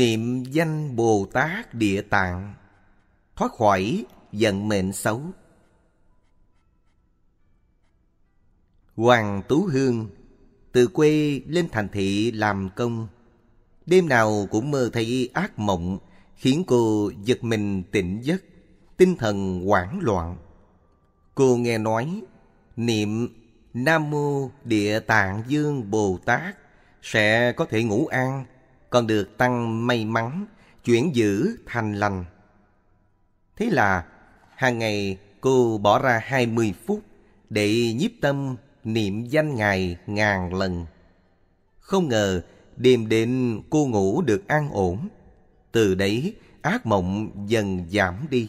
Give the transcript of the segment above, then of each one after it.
Niệm danh Bồ Tát Địa Tạng, thoát khỏi vận mệnh xấu. Hoàng Tú Hương từ quê lên thành thị làm công. Đêm nào cũng mơ thấy ác mộng, khiến cô giật mình tỉnh giấc, tinh thần hoảng loạn. Cô nghe nói niệm Nam Mô Địa Tạng Dương Bồ Tát sẽ có thể ngủ an, còn được tăng may mắn, chuyển dữ thành lành. Thế là hàng ngày cô bỏ ra 20 phút để nhiếp tâm niệm danh Ngài ngàn lần. Không ngờ đêm đến cô ngủ được an ổn. Từ đấy ác mộng dần giảm đi.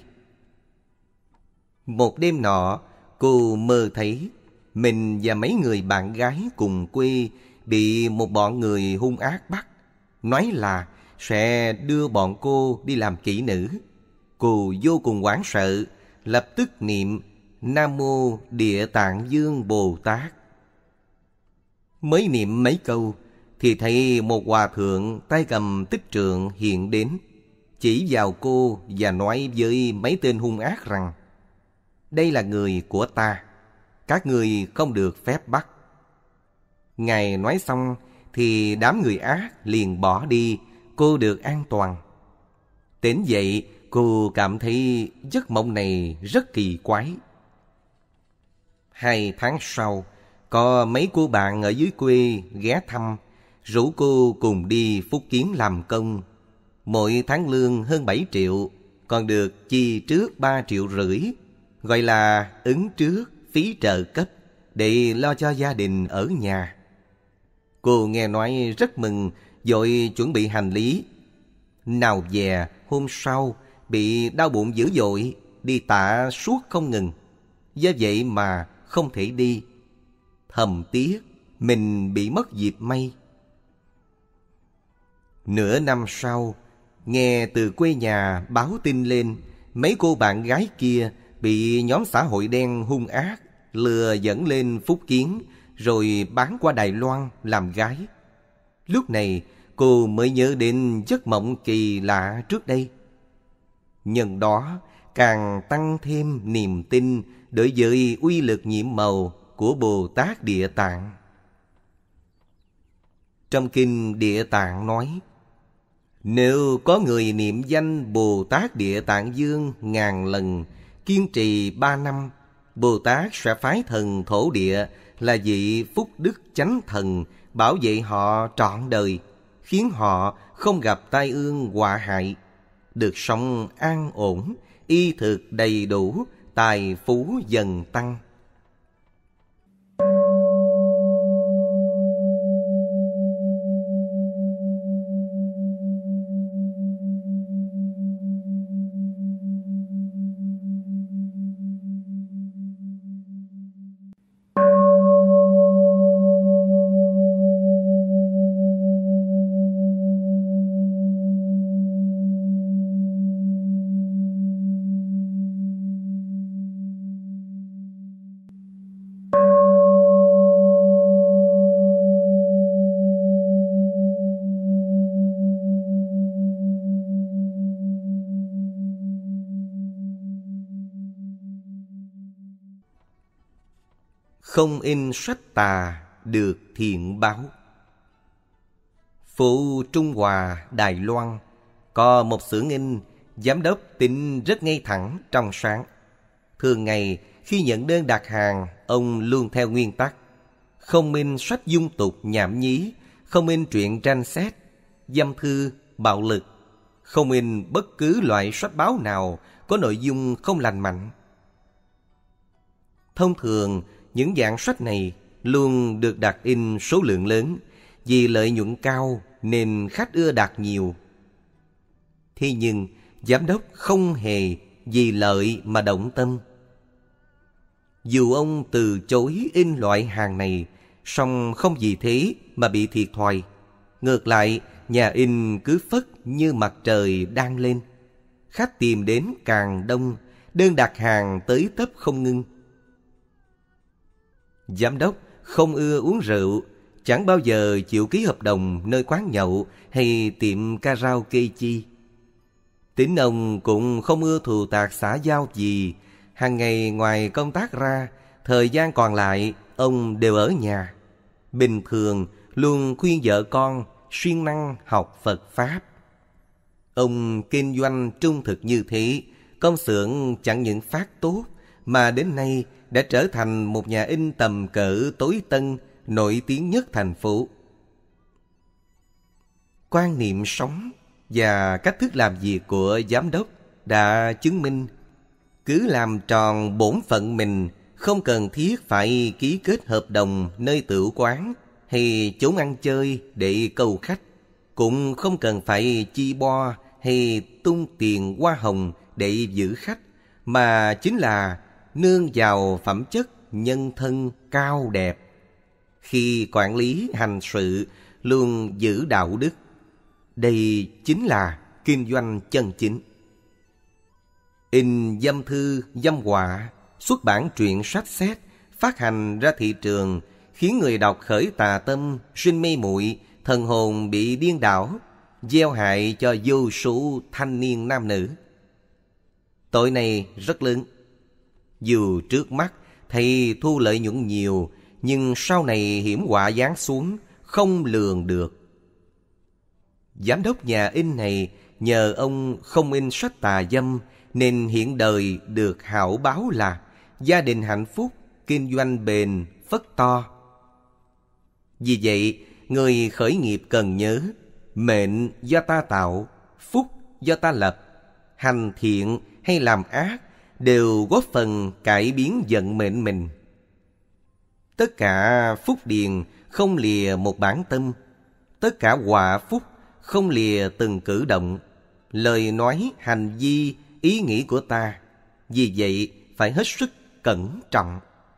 Một đêm nọ, cô mơ thấy mình và mấy người bạn gái cùng quê bị một bọn người hung ác bắt, nói là sẽ đưa bọn cô đi làm kỹ nữ. Cô vô cùng hoảng sợ, lập tức niệm Nam Mô Địa Tạng Dương Bồ Tát. Mới niệm mấy câu thì thấy một hòa thượng tay cầm tích trượng hiện đến, chỉ vào cô và nói với mấy tên hung ác rằng: đây là người của ta, các ngươi không được phép bắt. Ngài nói xong thì đám người ác liền bỏ đi, cô được an toàn. Tỉnh dậy, cô cảm thấy giấc mộng này rất kỳ quái. 2 tháng sau, có mấy cô bạn ở dưới quê ghé thăm, rủ cô cùng đi Phúc Kiến làm công. Mỗi tháng lương hơn 7 triệu, còn được chi trước 3,5 triệu, gọi là ứng trước phí trợ cấp, để lo cho gia đình ở nhà. Cô nghe nói rất mừng, vội chuẩn bị hành lý. Nào dè hôm sau bị đau bụng dữ dội, đi tạ suốt không ngừng. Do vậy mà không thể đi. Thầm tiếc mình bị mất dịp may. Nửa năm sau, nghe từ quê nhà báo tin lên, mấy cô bạn gái kia bị nhóm xã hội đen hung ác lừa dẫn lên Phúc Kiến, rồi bán qua Đài Loan làm gái. Lúc này cô mới nhớ đến giấc mộng kỳ lạ trước đây. Nhân đó càng tăng thêm niềm tin đối với uy lực nhiệm màu của Bồ Tát Địa Tạng. Trong kinh Địa Tạng nói: nếu có người niệm danh Bồ Tát Địa Tạng Dương ngàn lần, kiên trì 3 năm, Bồ Tát sẽ phái thần thổ địa là vị phúc đức chánh thần bảo vệ họ trọn đời, khiến họ không gặp tai ương họa hại, được sống an ổn, y thực đầy đủ, tài phú dần tăng. Không in sách tà được thiện báo. Phố Trung Hòa, Đài Loan có một xưởng in, giám đốc tính rất ngay thẳng, trong sáng. Thường ngày khi nhận đơn đặt hàng, ông luôn theo nguyên tắc: không in sách dung tục nhảm nhí, không in truyện tranh xét, dâm thư, bạo lực, không in bất cứ loại sách báo nào có nội dung không lành mạnh. Thông thường những dạng sách này luôn được đặt in số lượng lớn, vì lợi nhuận cao nên khách ưa đặt nhiều. Thế nhưng giám đốc không hề vì lợi mà động tâm. Dù ông từ chối in loại hàng này, song không vì thế mà bị thiệt thòi. Ngược lại, nhà in cứ phất như mặt trời đang lên. Khách tìm đến càng đông, đơn đặt hàng tới tấp không ngưng. Giám đốc không ưa uống rượu, chẳng bao giờ chịu ký hợp đồng nơi quán nhậu hay tiệm karaoke chi. Tính ông cũng không ưa thù tạc xã giao gì. Hàng ngày ngoài công tác ra, thời gian còn lại ông đều ở nhà. Bình thường luôn khuyên vợ con siêng năng học Phật Pháp. Ông kinh doanh trung thực như thế, công xưởng chẳng những phát tốt mà đến nay đã trở thành một nhà in tầm cỡ tối tân, nổi tiếng nhất thành phố. Quan niệm sống và cách thức làm việc của giám đốc đã chứng minh cứ làm tròn bổn phận mình, không cần thiết phải ký kết hợp đồng nơi tửu quán hay chốn ăn chơi để câu khách, cũng không cần phải chi bo hay tung tiền hoa hồng để giữ khách, mà chính là nương vào phẩm chất nhân thân cao đẹp. Khi quản lý hành sự luôn giữ đạo đức. Đây chính là kinh doanh chân chính. In dâm thư, dâm họa, xuất bản truyện sách xét, phát hành ra thị trường, khiến người đọc khởi tà tâm, sinh mê muội, thần hồn bị điên đảo, gieo hại cho vô số thanh niên nam nữ. Tội này rất lớn. Dù trước mắt thầy thu lợi nhuận nhiều, nhưng sau này hiểm họa giáng xuống không lường được. Giám đốc nhà in này nhờ ông không in sách tà dâm nên hiện đời được hảo báo là gia đình hạnh phúc, kinh doanh bền, phất to. Vì vậy, người khởi nghiệp cần nhớ, mệnh do ta tạo, phúc do ta lập. Hành thiện hay làm ác đều góp phần cải biến vận mệnh mình. Tất cả phúc điền không lìa một bản tâm, tất cả họa phúc không lìa từng cử động, lời nói, hành vi, ý nghĩ của ta. Vì vậy phải hết sức cẩn trọng.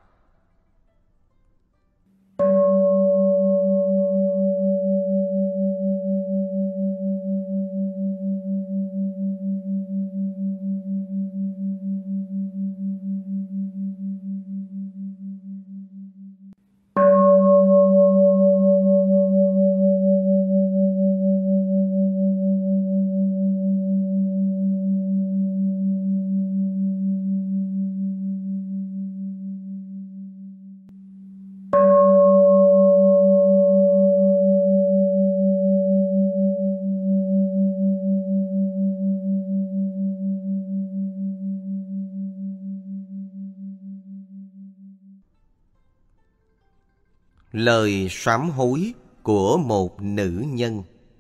Lời sám hối của một nữ nhân.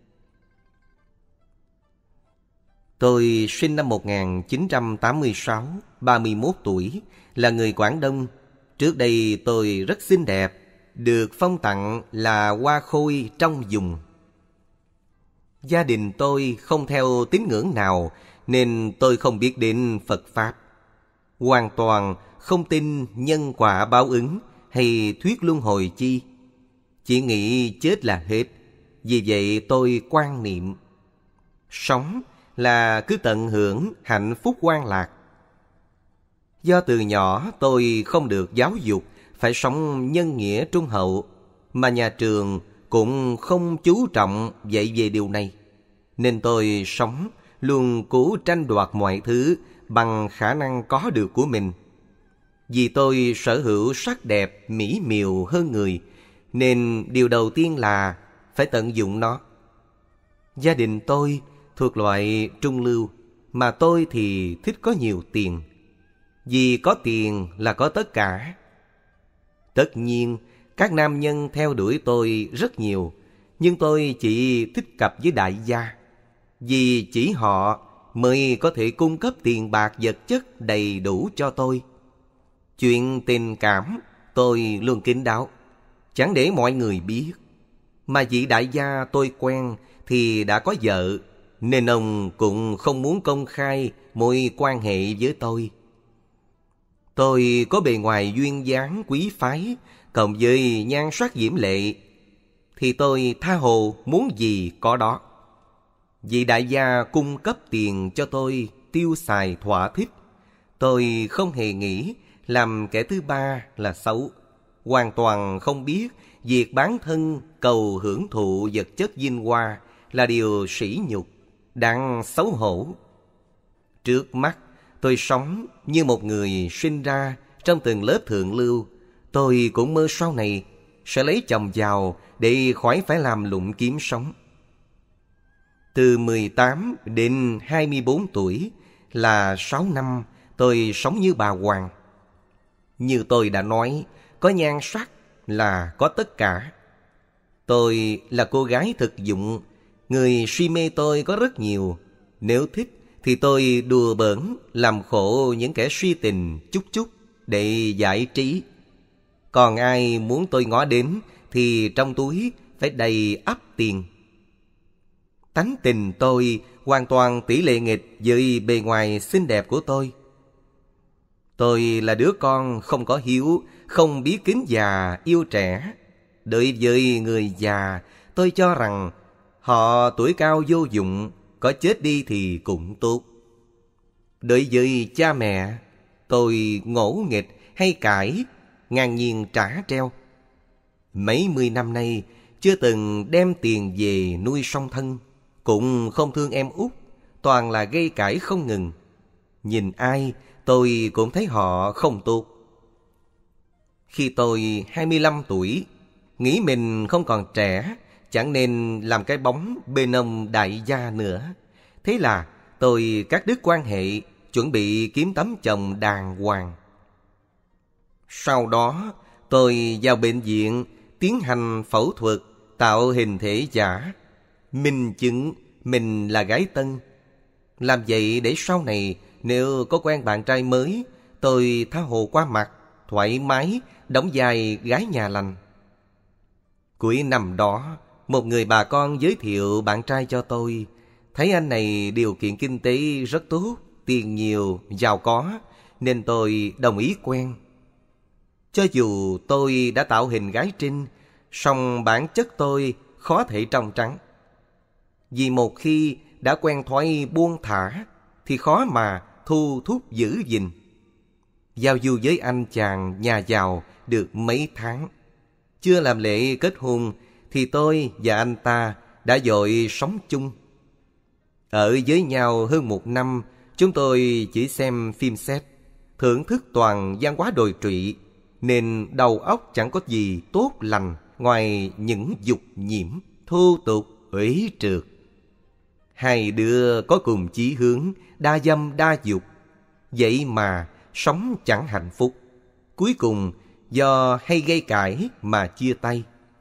Tôi sinh năm 1986, 31 tuổi, là người Quảng Đông. Trước đây tôi rất xinh đẹp, được phong tặng là hoa khôi trong vùng. Gia đình tôi không theo tín ngưỡng nào nên tôi không biết đến Phật Pháp. Hoàn toàn không tin nhân quả báo ứng hay thuyết luân hồi chi. Chỉ nghĩ chết là hết. Vì vậy tôi quan niệm sống là cứ tận hưởng hạnh phúc hoan lạc. Do từ nhỏ tôi không được giáo dục phải sống nhân nghĩa trung hậu, mà nhà trường cũng không chú trọng dạy về điều này, nên tôi sống luôn cố tranh đoạt mọi thứ bằng khả năng có được của mình. Vì tôi sở hữu sắc đẹp mỹ miều hơn người, nên điều đầu tiên là phải tận dụng nó. Gia đình tôi thuộc loại trung lưu, mà tôi thì thích có nhiều tiền. Vì có tiền là có tất cả. Tất nhiên, các nam nhân theo đuổi tôi rất nhiều, nhưng tôi chỉ thích cặp với đại gia. Vì chỉ họ mới có thể cung cấp tiền bạc vật chất đầy đủ cho tôi. Chuyện tình cảm tôi luôn kín đáo, chẳng để mọi người biết. Mà vị đại gia tôi quen thì đã có vợ, nên ông cũng không muốn công khai mối quan hệ với tôi. Tôi có bề ngoài duyên dáng quý phái, cộng với nhan sắc diễm lệ, thì tôi tha hồ muốn gì có đó. Vị đại gia cung cấp tiền cho tôi tiêu xài thỏa thích. Tôi không hề nghĩ làm kẻ thứ ba là xấu, hoàn toàn không biết việc bán thân cầu hưởng thụ vật chất vinh hoa là điều sỉ nhục, đáng xấu hổ. Trước mắt, tôi sống như một người sinh ra trong tầng lớp thượng lưu. Tôi cũng mơ sau này sẽ lấy chồng giàu để khỏi phải làm lụng kiếm sống. Từ 18 đến 24 tuổi là 6 năm tôi sống như bà hoàng. Như tôi đã nói, có nhan sắc là có tất cả. Tôi là cô gái thực dụng, người si mê tôi có rất nhiều. Nếu thích thì tôi đùa bỡn, làm khổ những kẻ si tình chút chút để giải trí. Còn ai muốn tôi ngó đến thì trong túi phải đầy ắp tiền. Tánh tình tôi hoàn toàn tỷ lệ nghịch với bề ngoài xinh đẹp của tôi. Tôi là đứa con không có hiếu, không biết kính già yêu trẻ. Đối với người già, tôi cho rằng họ tuổi cao vô dụng, có chết đi thì cũng tốt. Đối với cha mẹ, tôi ngỗ nghịch hay cãi, ngang nhiên trả treo. Mấy mươi năm nay chưa từng đem tiền về nuôi song thân, cũng không thương em út, toàn là gây cãi không ngừng. Nhìn ai tôi cũng thấy họ không tốt. Khi tôi 25 tuổi, nghĩ mình không còn trẻ, chẳng nên làm cái bóng bên ông đại gia nữa. Thế là tôi cắt đứt quan hệ, chuẩn bị kiếm tấm chồng đàng hoàng. Sau đó tôi vào bệnh viện tiến hành phẫu thuật tạo hình thể giả, minh chứng mình là gái tân. Làm vậy để sau này nếu có quen bạn trai mới, tôi tha hồ qua mặt, thoải mái đóng vai gái nhà lành. Cuối năm đó, một người bà con giới thiệu bạn trai cho tôi. Thấy anh này điều kiện kinh tế rất tốt, tiền nhiều, giàu có, nên tôi đồng ý quen. Cho dù tôi đã tạo hình gái trinh, song bản chất tôi khó thể trong trắng. Vì một khi đã quen thói buông thả thì khó mà thu thúc giữ gìn. Giao du với anh chàng nhà giàu được mấy tháng, chưa làm lễ kết hôn thì tôi và anh ta đã vội sống chung. Ở với nhau hơn 1 năm, chúng tôi chỉ xem phim xét, thưởng thức toàn văn hóa đồi trụy, nên đầu óc chẳng có gì tốt lành ngoài những dục nhiễm, thô tục, uế trượt. Hai đứa có cùng chí hướng, đa dâm đa dục, vậy mà sống chẳng hạnh phúc. Cuối cùng do hay gây cãi mà chia tay.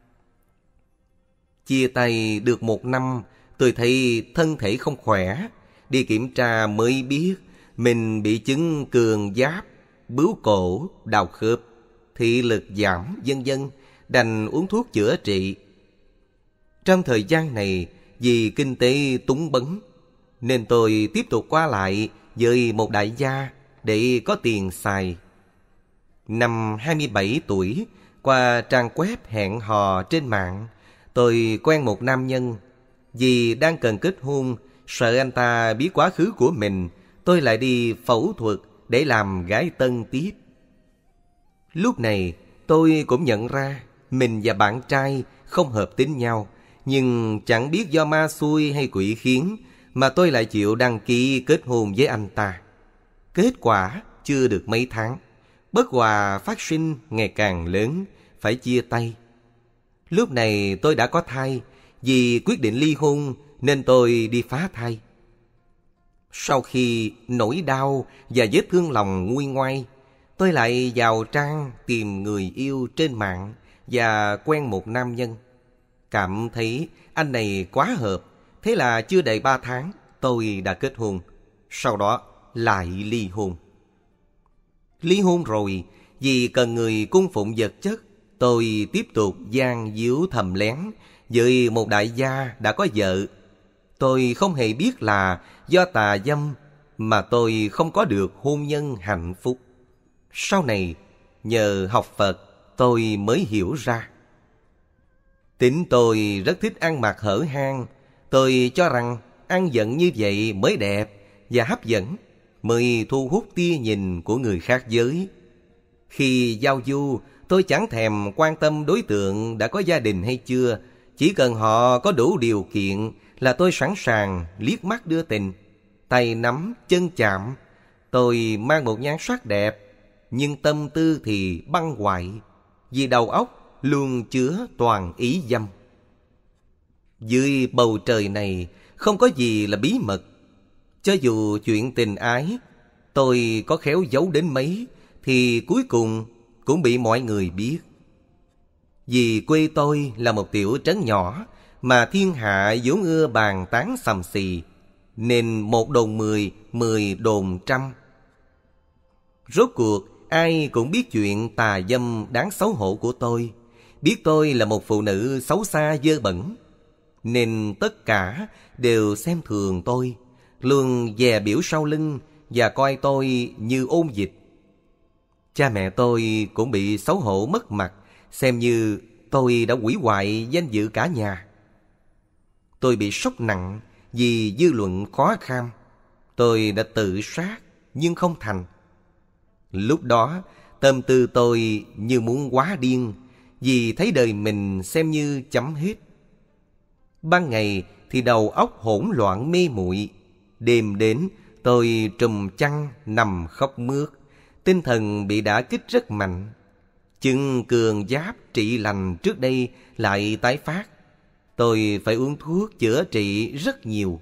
Chia tay được 1 năm, tôi thấy thân thể không khỏe. Đi kiểm tra mới biết mình bị chứng cường giáp, bướu cổ, đau khớp, thị lực giảm vân vân, đành uống thuốc chữa trị. Trong thời gian này, vì kinh tế túng bấn, nên tôi tiếp tục qua lại với một đại gia để có tiền xài. Năm 27 tuổi, qua trang web hẹn hò trên mạng, tôi quen một nam nhân. Vì đang cần kết hôn, sợ anh ta biết quá khứ của mình, tôi lại đi phẫu thuật để làm gái tân tiếp. Lúc này tôi cũng nhận ra mình và bạn trai không hợp tính nhau, nhưng chẳng biết do ma xui hay quỷ khiến mà tôi lại chịu đăng ký kết hôn với anh ta. Kết quả chưa được mấy tháng, bất hòa phát sinh ngày càng lớn, phải chia tay. Lúc này tôi đã có thai, vì quyết định ly hôn nên tôi đi phá thai. Sau khi nỗi đau và vết thương lòng nguôi ngoai, tôi lại vào trang tìm người yêu trên mạng và quen một nam nhân. Cảm thấy anh này quá hợp, thế là chưa đầy 3 tháng tôi đã kết hôn. Sau đó lại ly hôn. Ly hôn rồi, vì cần người cung phụng vật chất, tôi tiếp tục gian díu thầm lén với một đại gia đã có vợ. Tôi không hề biết là do tà dâm mà tôi không có được hôn nhân hạnh phúc. Sau này, nhờ học Phật, tôi mới hiểu ra. Tính tôi rất thích ăn mặc hở hang. Tôi cho rằng ăn giận như vậy mới đẹp và hấp dẫn, mới thu hút tia nhìn của người khác giới. Khi giao du, Tôi chẳng thèm quan tâm đối tượng đã có gia đình hay chưa. Chỉ cần họ có đủ điều kiện là tôi sẵn sàng liếc mắt đưa tình, tay nắm, chân chạm. Tôi mang một nhan sắc đẹp, nhưng tâm tư thì băng hoại, vì đầu óc luôn chứa toàn ý dâm. Dưới bầu trời này không có gì là bí mật. Cho dù chuyện tình ái tôi có khéo giấu đến mấy thì cuối cùng cũng bị mọi người biết. Vì quê tôi là một tiểu trấn nhỏ mà thiên hạ vốn ưa bàn tán xầm xì, nên một đồn 10, 10 đồn trăm. Rốt cuộc ai cũng biết chuyện tà dâm đáng xấu hổ của tôi, biết tôi là một phụ nữ xấu xa dơ bẩn, nên tất cả đều xem thường tôi, luôn dè biểu sau lưng và coi tôi như ôn dịch. Cha mẹ tôi cũng bị xấu hổ mất mặt, xem như tôi đã hủy hoại danh dự cả nhà. Tôi bị sốc nặng vì dư luận khó kham. Tôi đã tự sát nhưng không thành. Lúc đó tâm tư tôi như muốn quá điên, vì thấy đời mình xem như chấm hết. Ban ngày thì đầu óc hỗn loạn mê muội, đêm đến tôi trùm chăn nằm khóc mướt, tinh thần bị đả kích rất mạnh. Chứng cường giáp trị lành trước đây lại tái phát. Tôi phải uống thuốc chữa trị rất nhiều.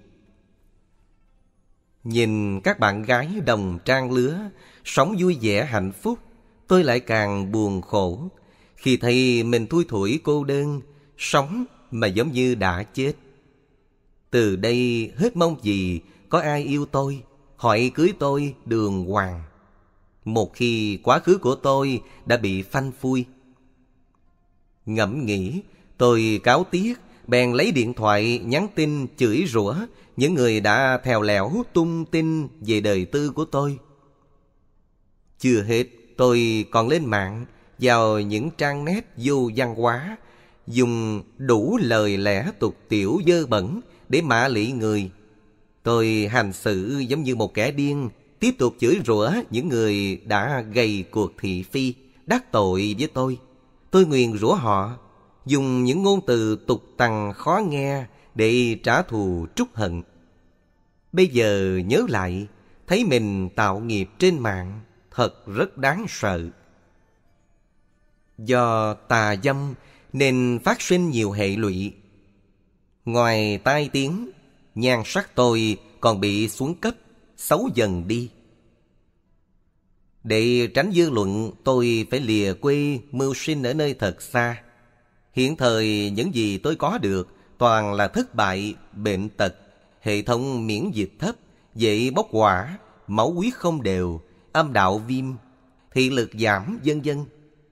Nhìn các bạn gái đồng trang lứa sống vui vẻ hạnh phúc, tôi lại càng buồn khổ. Khi thấy mình thui thủi cô đơn, sống mà giống như đã chết. Từ đây hết mong gì có ai yêu tôi, hỏi cưới tôi đường hoàng. Một khi quá khứ của tôi đã bị phanh phui. Ngẫm nghĩ, tôi cáu tiếc, bèn lấy điện thoại nhắn tin chửi rủa những người đã thèo lẽo tung tin về đời tư của tôi. Chưa hết, tôi còn lên mạng vào những trang nét vô văn hóa, dùng đủ lời lẽ tục tiểu dơ bẩn để mạ lị người. Tôi hành xử giống như một kẻ điên, tiếp tục chửi rủa những người đã gây cuộc thị phi, đắc tội với tôi. Tôi nguyền rủa họ, dùng những ngôn từ tục tằn khó nghe để trả thù trút hận. Bây giờ nhớ lại, thấy mình tạo nghiệp trên mạng, thật rất đáng sợ. Do tà dâm nên phát sinh nhiều hệ lụy. Ngoài tai tiếng, nhan sắc tôi còn bị xuống cấp, xấu dần đi. Để tránh dư luận, tôi phải lìa quê mưu sinh ở nơi thật xa. Hiện thời những gì tôi có được toàn là thất bại, bệnh tật, hệ thống miễn dịch thấp, dễ bốc hỏa, máu huyết không đều, âm đạo viêm, thị lực giảm, vân vân.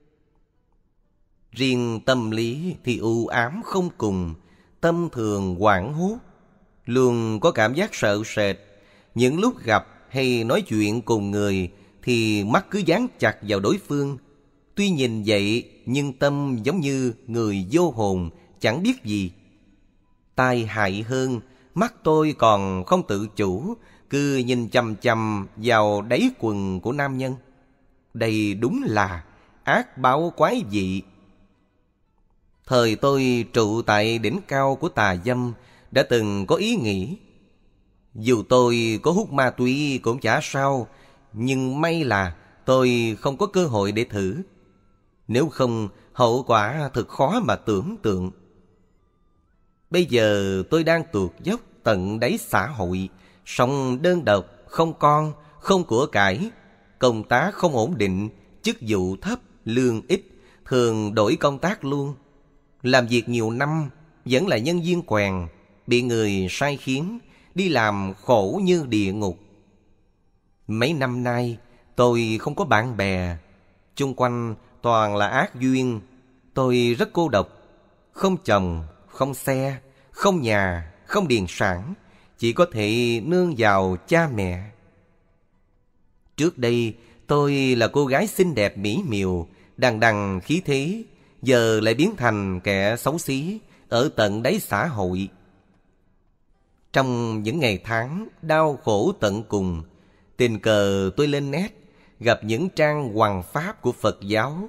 Riêng tâm lý thì u ám không cùng, tâm thường hoảng hốt, luôn có cảm giác sợ sệt. Những lúc gặp hay nói chuyện cùng người thì mắt cứ dán chặt vào đối phương. Tuy nhìn vậy nhưng tâm giống như người vô hồn, chẳng biết gì. Tai hại hơn, mắt tôi còn không tự chủ, cứ nhìn chằm chằm vào đáy quần của nam nhân. Đây đúng là ác báo quái dị. Thời tôi trụ tại đỉnh cao của tà dâm, đã từng có ý nghĩ, dù tôi có hút ma túy cũng chả sao, nhưng may là tôi không có cơ hội để thử. Nếu không, hậu quả thật khó mà tưởng tượng. Bây giờ tôi đang tuột dốc tận đáy xã hội, sống đơn độc, không con, không của cải, công tác không ổn định, chức vụ thấp, lương ít, thường đổi công tác luôn. Làm việc nhiều năm, vẫn là nhân viên quèn, bị người sai khiến, đi làm khổ như địa ngục. Mấy năm nay, tôi không có bạn bè, chung quanh toàn là ác duyên. Tôi rất cô độc, không chồng, không xe, không nhà, không điền sản, chỉ có thể nương vào cha mẹ. Trước đây, tôi là cô gái xinh đẹp mỹ miều, đằng đằng khí thế, giờ lại biến thành kẻ xấu xí ở tận đáy xã hội. Trong những ngày tháng đau khổ tận cùng, tình cờ tôi lên net gặp những trang hoằng pháp của Phật giáo,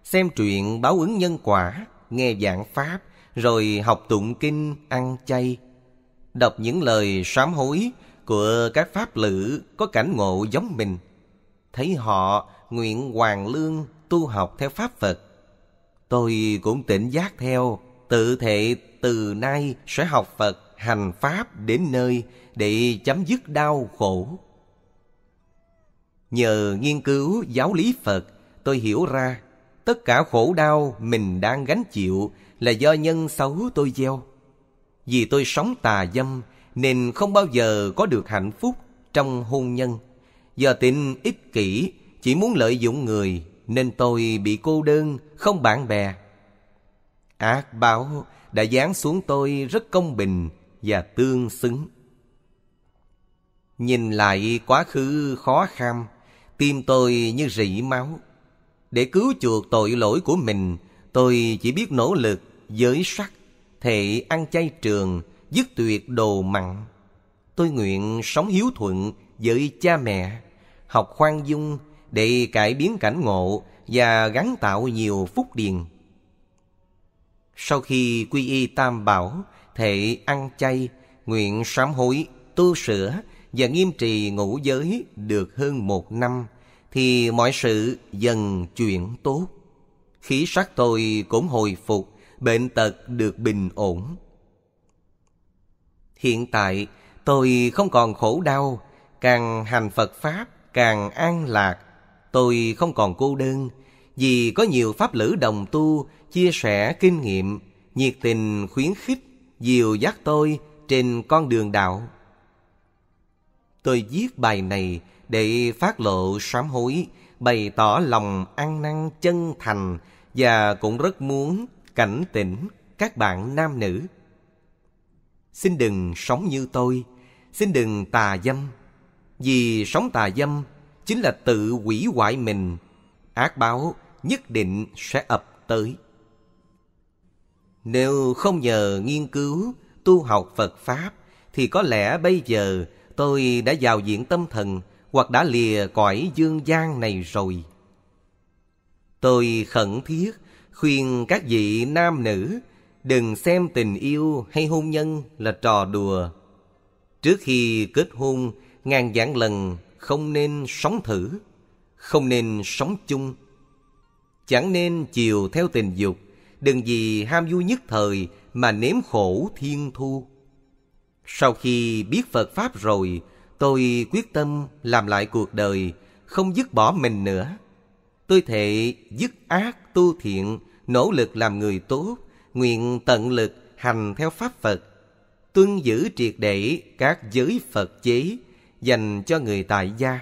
xem truyện báo ứng nhân quả, nghe giảng pháp, rồi học tụng kinh, ăn chay. Đọc những lời sám hối của các pháp lữ có cảnh ngộ giống mình. Thấy họ nguyện hoàn lương tu học theo pháp Phật, tôi cũng tỉnh giác theo, tự thệ từ nay sẽ học Phật, hành pháp đến nơi để chấm dứt đau khổ. Nhờ nghiên cứu giáo lý Phật, tôi hiểu ra tất cả khổ đau mình đang gánh chịu là do nhân xấu tôi gieo. Vì tôi sống tà dâm nên không bao giờ có được hạnh phúc trong hôn nhân. Do tính ích kỷ, chỉ muốn lợi dụng người, nên tôi bị cô đơn, không bạn bè. Ác báo đã giáng xuống tôi rất công bình và tương xứng. Nhìn lại quá khứ khó khăn, tim tôi như rỉ máu. Để cứu chuộc tội lỗi của mình, tôi chỉ biết nỗ lực giới sắc, thệ ăn chay trường, dứt tuyệt đồ mặn. Tôi nguyện sống hiếu thuận với cha mẹ, học khoan dung để cải biến cảnh ngộ và gắn tạo nhiều phúc điền. Sau khi quy y Tam Bảo, thệ ăn chay, nguyện sám hối, tu sửa và nghiêm trì ngũ giới được hơn 1 năm, thì mọi sự dần chuyển tốt. Khí sắc tôi cũng hồi phục, bệnh tật được bình ổn. Hiện tại tôi không còn khổ đau, càng hành Phật Pháp càng an lạc. Tôi không còn cô đơn, vì có nhiều pháp lữ đồng tu chia sẻ kinh nghiệm, nhiệt tình khuyến khích, dìu dắt tôi trên con đường đạo. Tôi viết bài này để phát lộ sám hối, bày tỏ lòng ăn năn chân thành, và cũng rất muốn cảnh tỉnh các bạn nam nữ. Xin đừng sống như tôi, xin đừng tà dâm. Vì sống tà dâm chính là tự hủy hoại mình, ác báo nhất định sẽ ập tới. Nếu không nhờ nghiên cứu, tu học Phật Pháp, thì có lẽ bây giờ tôi đã vào viện tâm thần hoặc đã lìa cõi dương gian này rồi. Tôi khẩn thiết khuyên các vị nam nữ đừng xem tình yêu hay hôn nhân là trò đùa. Trước khi kết hôn, ngàn vạn lần không nên sống thử, không nên sống chung. Chẳng nên chiều theo tình dục, đừng vì ham vui nhất thời mà nếm khổ thiên thu. Sau khi biết Phật Pháp rồi, tôi quyết tâm làm lại cuộc đời, không dứt bỏ mình nữa. Tôi thệ dứt ác tu thiện, nỗ lực làm người tốt, nguyện tận lực hành theo Pháp Phật, tuân giữ triệt để các giới Phật chế dành cho người tại gia.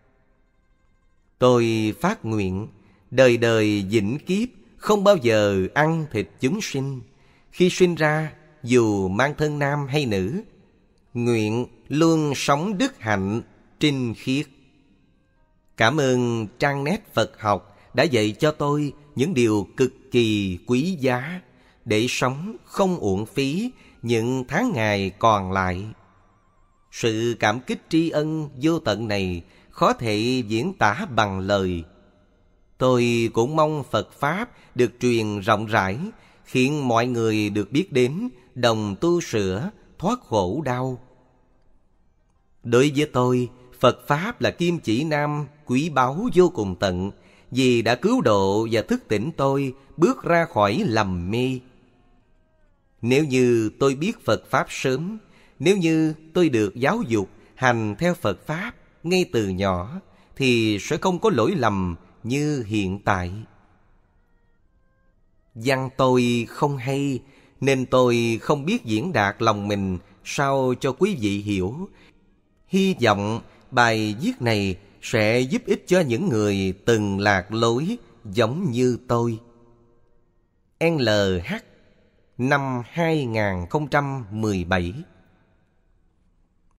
Tôi phát nguyện đời đời vĩnh kiếp không bao giờ ăn thịt chúng sinh. Khi sinh ra, dù mang thân nam hay nữ, nguyện luôn sống đức hạnh trinh khiết. Cảm ơn trang nét Phật học đã dạy cho tôi những điều cực kỳ quý giá để sống không uổng phí những tháng ngày còn lại. Sự cảm kích tri ân vô tận này khó thể diễn tả bằng lời. Tôi cũng mong Phật Pháp được truyền rộng rãi, khiến mọi người được biết đến, đồng tu sửa, thoát khổ đau. Đối với tôi, Phật Pháp là kim chỉ nam quý báu vô cùng tận, vì đã cứu độ và thức tỉnh tôi bước ra khỏi lầm mê. Nếu như tôi biết Phật Pháp sớm, nếu như tôi được giáo dục hành theo Phật Pháp ngay từ nhỏ, thì sẽ không có lỗi lầm như hiện tại. Văn tôi không hay, nên tôi không biết diễn đạt lòng mình sao cho quý vị hiểu. Hy vọng bài viết này sẽ giúp ích cho những người từng lạc lối giống như tôi. LH năm 2017